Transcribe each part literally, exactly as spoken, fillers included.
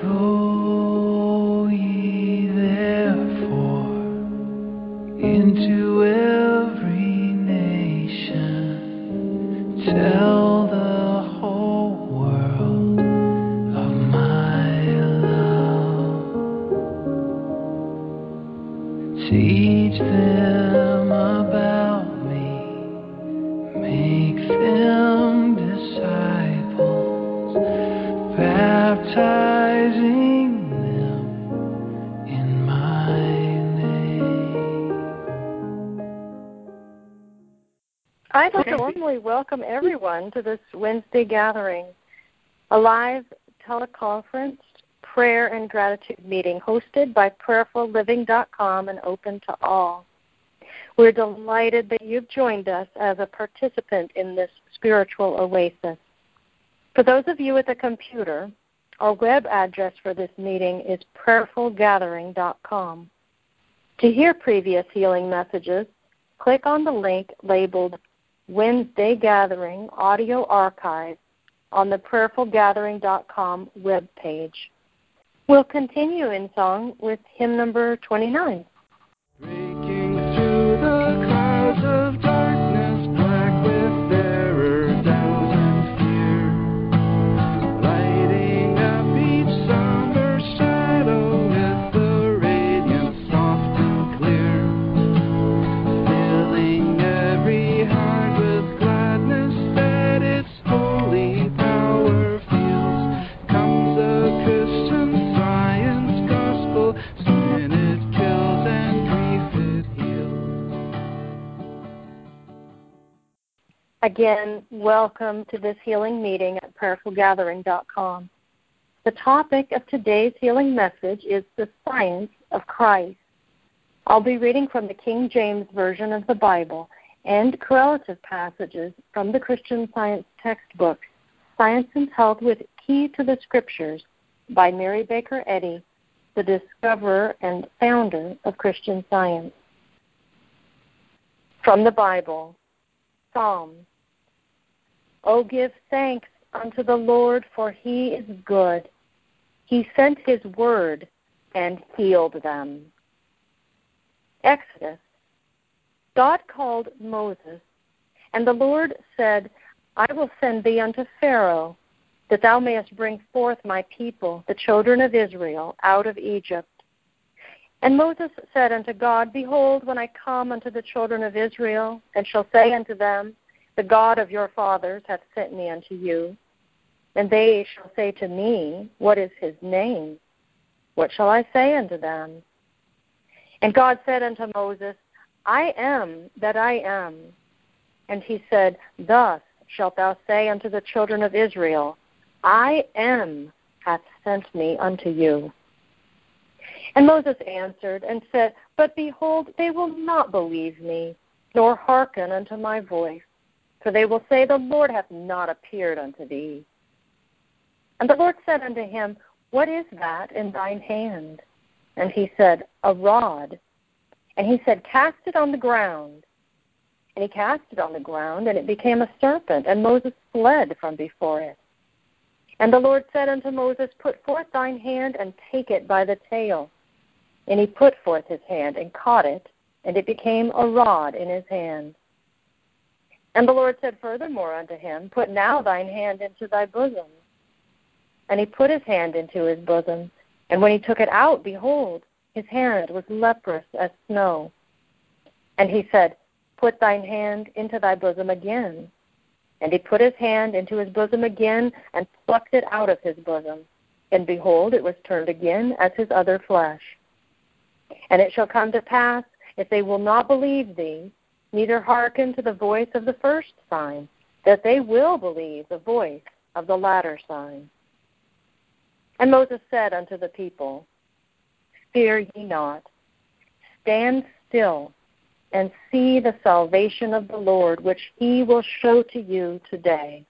Go ye therefore into every nation, tell the whole world of my love. Teach them about me, make them disciples, baptizing them in my name. I'd like to warmly welcome everyone to this Wednesday gathering, a live teleconference prayer and gratitude meeting hosted by prayerful living dot com and open to all. We're delighted that you've joined us as a participant in this spiritual oasis. For those of you with a computer, our web address for this meeting is prayerful gathering dot com. To hear previous healing messages, click on the link labeled Wednesday Gathering Audio Archive on the prayerful gathering dot com webpage. We'll continue in song with hymn number twenty-nine. Breaking through the clouds of darkness, black with error, doubt, and fear, lighting up each somber shadow with the radiance soft and clear, filling every heart with gladness that its holy power feels. Comes a Christian Science gospel, sin it kills and grief it heals. Again, welcome to this healing meeting at prayerful gathering dot com. The topic of today's healing message is the science of Christ. I'll be reading from the King James Version of the Bible and correlative passages from the Christian Science textbook, Science and Health with Key to the Scriptures, by Mary Baker Eddy, the discoverer and founder of Christian Science. From the Bible, Psalms. O give thanks unto the Lord, for he is good. He sent his word and healed them. Exodus. God called Moses, and the Lord said, I will send thee unto Pharaoh, that thou mayest bring forth my people, the children of Israel, out of Egypt. And Moses said unto God, Behold, when I come unto the children of Israel, and shall say unto them, The God of your fathers hath sent me unto you, and they shall say to me, What is his name? What shall I say unto them? And God said unto Moses, I am that I am. And he said, Thus shalt thou say unto the children of Israel, I am hath sent me unto you. And Moses answered and said, But behold, they will not believe me, nor hearken unto my voice. For they will say, The Lord hath not appeared unto thee. And the Lord said unto him, What is that in thine hand? And he said, A rod. And he said, Cast it on the ground. And he cast it on the ground, and it became a serpent, and Moses fled from before it. And the Lord said unto Moses, Put forth thine hand, and take it by the tail. And he put forth his hand, and caught it, and it became a rod in his hand. And the Lord said furthermore unto him, Put now thine hand into thy bosom. And he put his hand into his bosom, and when he took it out, behold, his hand was leprous as snow. And he said, Put thine hand into thy bosom again. And he put his hand into his bosom again, and plucked it out of his bosom. And behold, it was turned again as his other flesh. And it shall come to pass, if they will not believe thee, neither hearken to the voice of the first sign, that they will believe the voice of the latter sign. And Moses said unto the people, Fear ye not, stand still, and see the salvation of the Lord, which he will show to you today.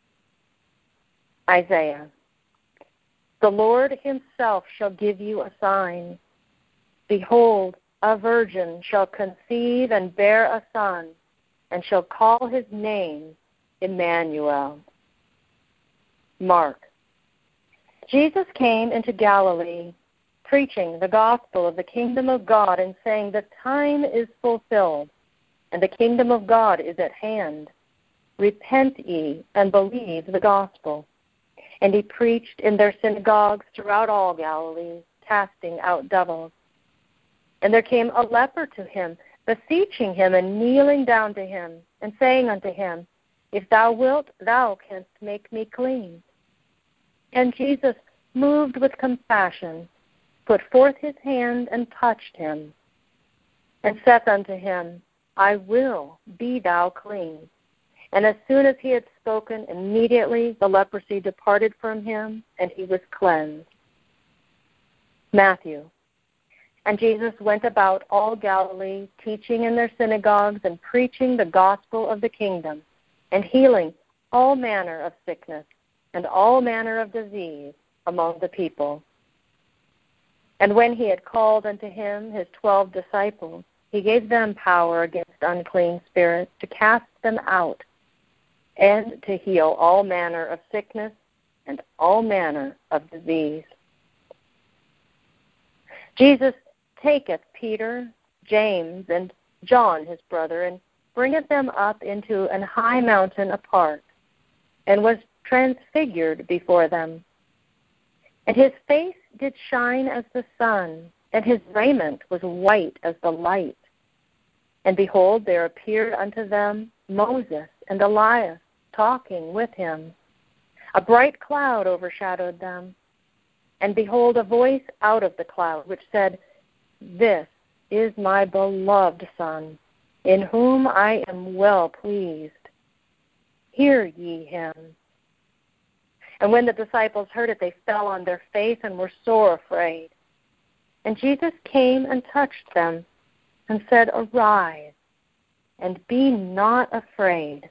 Isaiah. The Lord himself shall give you a sign. Behold, a virgin shall conceive and bear a son, and shall call his name Emmanuel. Mark. Jesus came into Galilee, preaching the gospel of the kingdom of God and saying, "The time is fulfilled, and the kingdom of God is at hand. Repent ye and believe the gospel." And he preached in their synagogues throughout all Galilee, casting out devils. And there came a leper to him, beseeching him and kneeling down to him, and saying unto him, "If thou wilt, thou canst make me clean." And Jesus, moved with compassion, put forth his hand and touched him, and saith unto him, "I will, be thou clean." And as soon as he had spoken, immediately the leprosy departed from him, and he was cleansed. Matthew. And Jesus went about all Galilee, teaching in their synagogues and preaching the gospel of the kingdom, and healing all manner of sickness and all manner of disease among the people. And when he had called unto him his twelve disciples, he gave them power against unclean spirits to cast them out, and to heal all manner of sickness and all manner of disease. Jesus taketh Peter, James, and John his brother, and bringeth them up into an high mountain apart, and was transfigured before them. And his face did shine as the sun, and his raiment was white as the light. And behold, there appeared unto them Moses and Elias, talking with him. A bright cloud overshadowed them. And behold, a voice out of the cloud, which said, "This is my beloved Son, in whom I am well pleased. Hear ye him." And when the disciples heard it, they fell on their face and were sore afraid. And Jesus came and touched them, and said, "Arise, and be not afraid."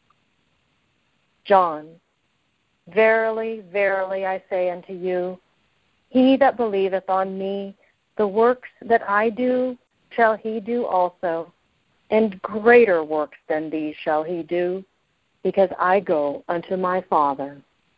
John. Verily, verily, I say unto you, he that believeth on me, the works that I do shall he do also, and greater works than these shall he do, because I go unto my Father.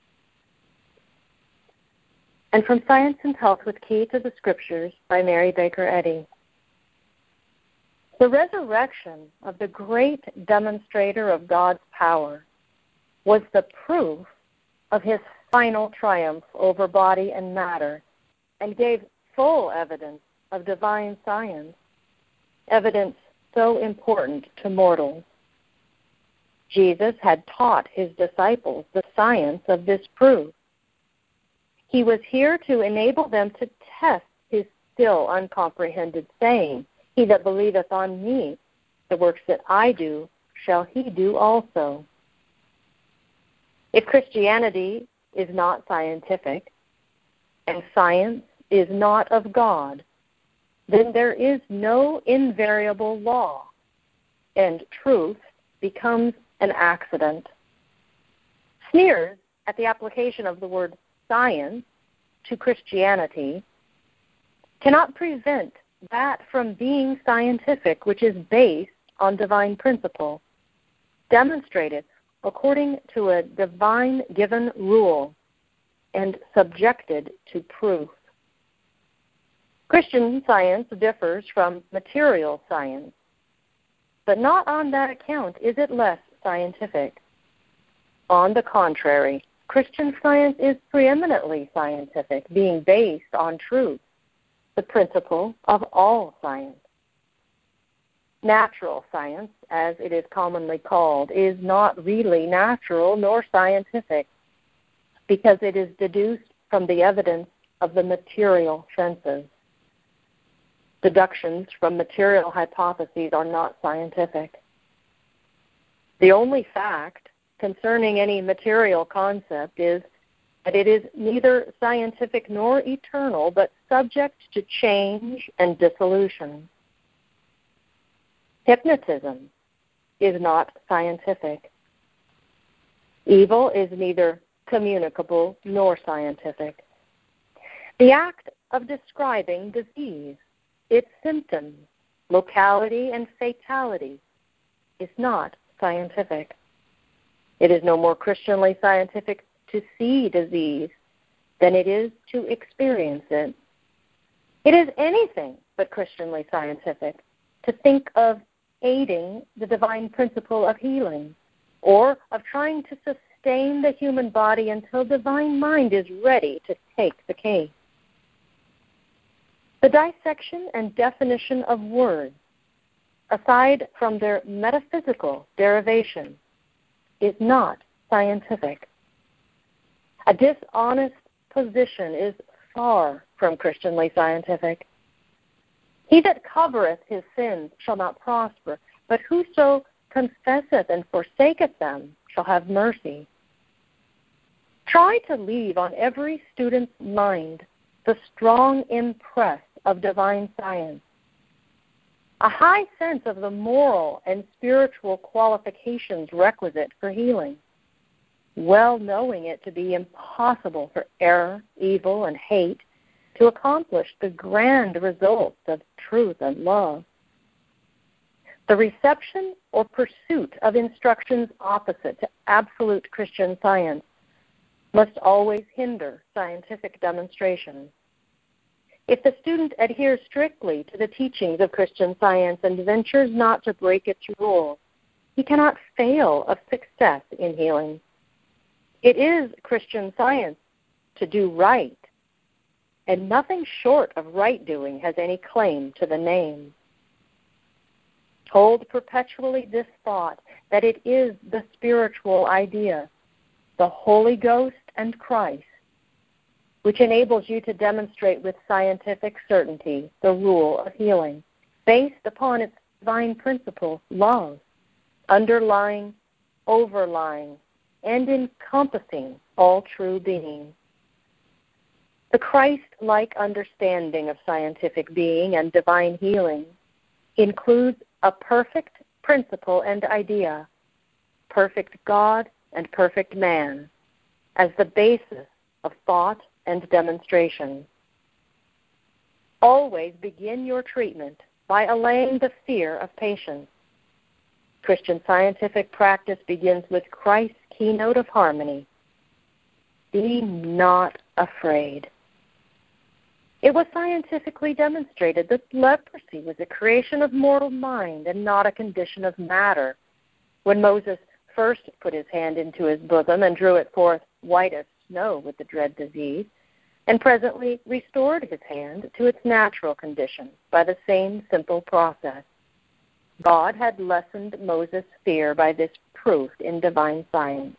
And from Science and Health with Key to the Scriptures by Mary Baker Eddy. The resurrection of the great demonstrator of God's power was the proof of his final triumph over body and matter, and gave full evidence of divine science, evidence so important to mortals. Jesus had taught his disciples the science of this proof. He was here to enable them to test his still uncomprehended saying, "He that believeth on me, the works that I do, shall he do also." If Christianity is not scientific, and science is not of God, then there is no invariable law, and truth becomes an accident. Sneers at the application of the word science to Christianity cannot prevent that from being scientific, which is based on divine principle, demonstrated according to a divine-given rule, and subjected to proof. Christian science differs from material science, but not on that account is it less scientific. On the contrary, Christian science is preeminently scientific, being based on truth, the principle of all science. Natural science, as it is commonly called, is not really natural nor scientific, because it is deduced from the evidence of the material senses. Deductions from material hypotheses are not scientific. The only fact concerning any material concept is that it is neither scientific nor eternal, but subject to change and dissolution. Hypnotism is not scientific. Evil is neither communicable nor scientific. The act of describing disease, its symptoms, locality, and fatality is not scientific. It is no more Christianly scientific to see disease than it is to experience it. It is anything but Christianly scientific to think of aiding the divine principle of healing or of trying to sustain the human body until divine mind is ready to take the case. The dissection and definition of words, aside from their metaphysical derivation, is not scientific. A dishonest position is far from Christianly scientific. He that covereth his sins shall not prosper, but whoso confesseth and forsaketh them shall have mercy. Try to leave on every student's mind the strong impress of divine science, a high sense of the moral and spiritual qualifications requisite for healing, well knowing it to be impossible for error, evil, and hate to accomplish the grand results of truth and love. The reception or pursuit of instructions opposite to absolute Christian science must always hinder scientific demonstration. If the student adheres strictly to the teachings of Christian science and ventures not to break its rules, he cannot fail of success in healing. It is Christian science to do right, and nothing short of right doing has any claim to the name. Hold perpetually this thought, that it is the spiritual idea, the Holy Ghost and Christ, which enables you to demonstrate with scientific certainty the rule of healing, based upon its divine principle, love, underlying, overlying, and encompassing all true being. The Christ-like understanding of scientific being and divine healing includes a perfect principle and idea, perfect God and perfect man, as the basis of thought and demonstration. Always begin your treatment by allaying the fear of patients. Christian scientific practice begins with Christ's keynote of harmony. Be not afraid. It was scientifically demonstrated that leprosy was a creation of mortal mind and not a condition of matter. When Moses first put his hand into his bosom and drew it forth white as snow with the dread disease, and presently restored his hand to its natural condition by the same simple process. God had lessened Moses' fear by this proof in divine science.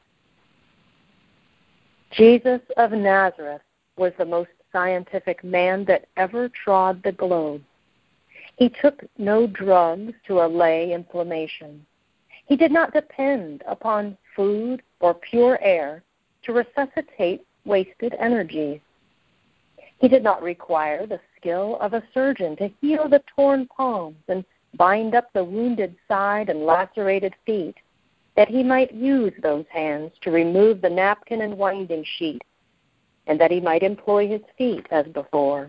Jesus of Nazareth was the most scientific man that ever trod the globe. He took no drugs to allay inflammation. He did not depend upon food or pure air to resuscitate wasted energies. He did not require the skill of a surgeon to heal the torn palms and bind up the wounded side and lacerated feet, that he might use those hands to remove the napkin and winding sheet, and that he might employ his feet as before.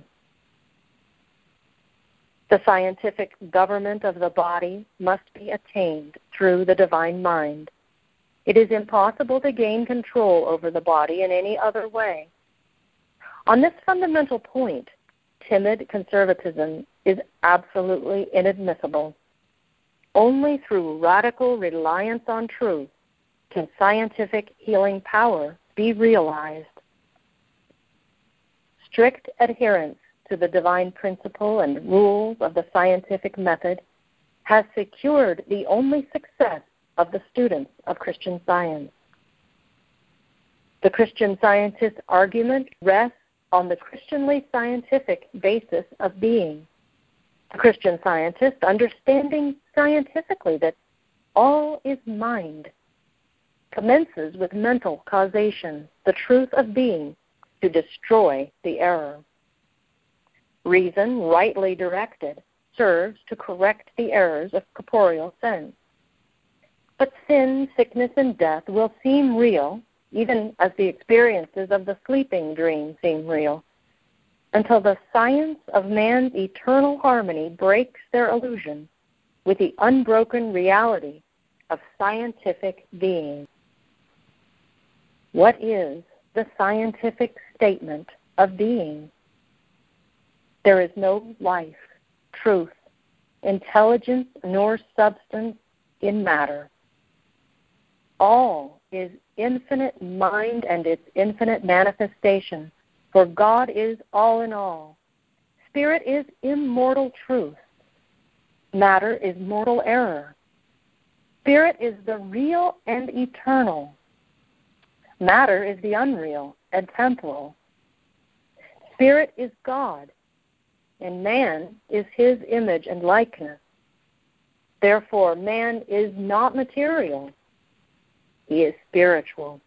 The scientific government of the body must be attained through the divine mind. It is impossible to gain control over the body in any other way. On this fundamental point, timid conservatism is absolutely inadmissible. Only through radical reliance on truth can scientific healing power be realized. Strict adherence to the divine principle and rules of the scientific method has secured the only success of the students of Christian Science. The Christian Scientist argument rests on the Christianly scientific basis of being. The Christian Scientist, understanding scientifically that all is mind, commences with mental causation, the truth of being, to destroy the error. Reason, rightly directed, serves to correct the errors of corporeal sense. But sin, sickness, and death will seem real, even as the experiences of the sleeping dream seem real, until the science of man's eternal harmony breaks their illusion with the unbroken reality of scientific being. What is the scientific statement of being. There is no life, truth, intelligence, nor substance in matter. All is infinite mind and its infinite manifestation, for God is all in all. Spirit is immortal truth. Matter is mortal error. Spirit is the real and eternal. Matter is the unreal and temporal. Spirit is God, and man is his image and likeness. Therefore, man is not material. He is spiritual.